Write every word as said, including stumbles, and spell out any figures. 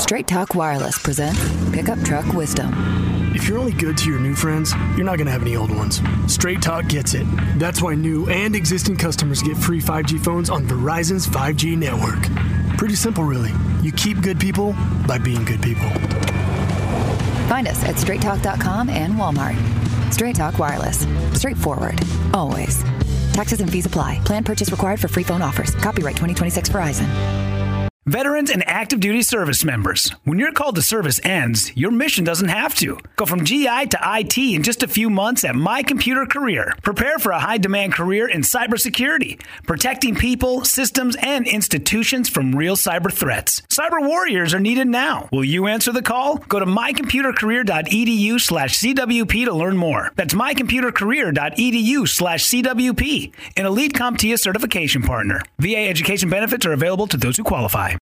Straight Talk Wireless presents Pickup Truck Wisdom. If you're only good to your new friends, you're not going to have any old ones. Straight Talk gets it. That's why new and existing customers get free five G phones on Verizon's five G network. Pretty simple, really. You keep good people by being good people. Find us at straight talk dot com and Walmart. Straight Talk Wireless. Straightforward. Always. Taxes and fees apply. Plan purchase required for free phone offers. Copyright twenty twenty-six Verizon. Veterans and active duty service members, when your call to service ends, your mission doesn't have to. Go from G I to I T in just a few months at My Computer Career. Prepare for a high-demand career in cybersecurity, protecting people, systems, and institutions from real cyber threats. Cyber warriors are needed now. Will you answer the call? Go to my computer career dot e d u slash c w p to learn more. That's my computer career dot e d u slash c w p, an Elite CompTIA certification partner. V A education benefits are available to those who qualify.